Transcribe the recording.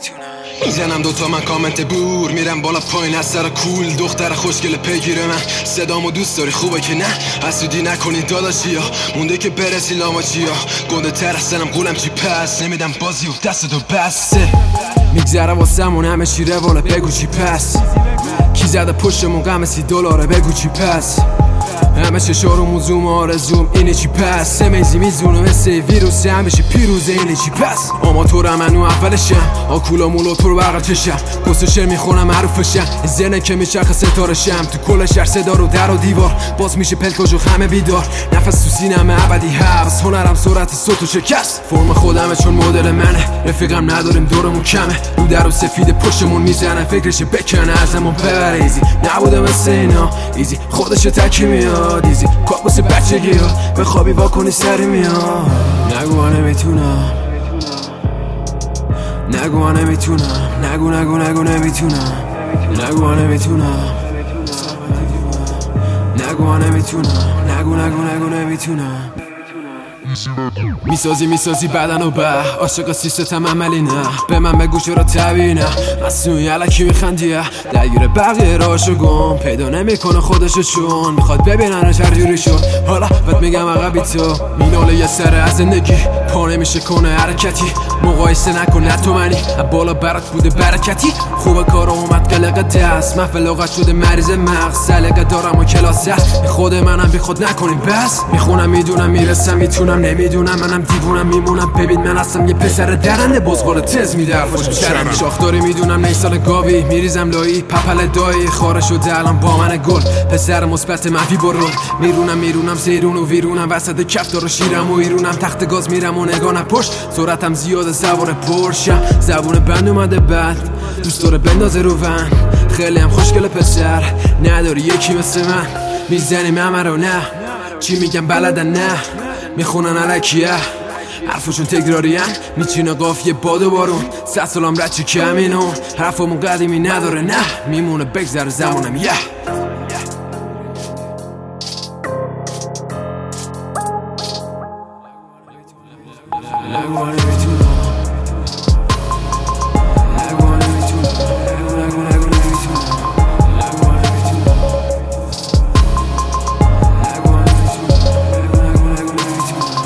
میزنم دوتا من کامنت بور، میرم بالا پایین از سر کول. دختر خوشگل پیگیر من، صدامو دوست داری خوبه که نه؟ حسودی نکنی داداشیا، مونده که برسی لاماچیا. گنده تر از سنم قولم چی پس، نمیدم بازی و دستتو بسته. میگذره واسمون همه چی روله، بگو چی پس؟ کی زده پشتمون غم $30 بگو چی پس؟ همه چشارمون زوم آرزوم اینه چی پس؟ سمیزی میزونه مثل ویروس همیشه پیروزه اینه چی پس؟ آماتورم منو اولشم، آکولا مولا تو رو بغل چشم. کسوشه میخونم معروفشم، زنه که میچرخ ستارشم. تو کل شهر صدا رو در و دیوار باز میشه پلکاج و خمه بیدار. نفس تو سینم ابدی حبس، هنرم سرعت صوت و شکست. فرم خودمه چون مدل منه، رفیقم نداریم دورمون کمه. رو در و سفید پشتمون میزنه، فکرش بکنه ازمون ببره. ایزی نبوده مثل اینا، ایزی خودش تکی میاد. ایزی کابوس بچگی ها، بخوابی واکنی سری میاد. نگو من نمیتونم، نگو من نمیتونم، نگو نگو نگو نمیتونم، نگو من نمیتونم، نگو من نمیتونم، نگو نگو نگو نمیتونم. میسازی بدن و به عاشق سیستم عملی نه. به من بگو چرا طبیعی نه، مصنوعی علکی میخندیه. درگیر بقیه راشو گم پیدا نمیکنه خودشو، چون میخواد ببیننش هر جوری شد. حالا بهت میگم عقبی تو میناله یه سر از زندگی، پا نمیشه کنه حرکتی. مقایسه نکن نه تو منی، بالا برات بوده برکتی. خوبه کارا اومد قلق دست، محفل اوقات شده مریض مغز. سلقه دارم و کلاس هست، خود منم بی خود نکنیم بس. میخونم میدونم میرسم میتونم، نمیدونم منم دیوونم میمونم. ببین من هستم یه پسر درنده، بزغال تز میده حرفاشو شرم. شاخداری میدونم نیسال گاوی، میریزم لایی پپل دایی. خاره شده الان با من گل، پسر مثبت منفی برو. میرونم زیرون و ویرونم، وسط کف دارو شیرم و ایرونم. تخت گاز میرم و نگاه پشت، سرعتم زیاده سوار پرشم. زبون بند اومده بند، دوست داره بندازه رو ون. خیلی هم خوشگل پسر، نداری یکی مثل من. میزنیم همه رو نه، چی میگم بلدن نه، میخونن علکیه حرفشون تکراریه. میچینه قافیه باد و بارون، 100 سالم رچی کمینون. حرفمون قدیمی نداره نه، میمونه بگذره زمانم یه. نگو من نمیتونم، نگو من نمیتونم، نگو نگو نگو نمیتونم، نگو من نمیتونم، نگو من نمیتونم، نگو نگو نگو نمیتونم.